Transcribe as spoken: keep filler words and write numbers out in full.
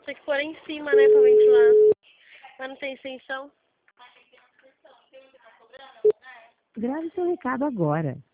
Tem que pôr em cima, né, pra ventilar. Mas não tem extensão. Grave seu recado agora.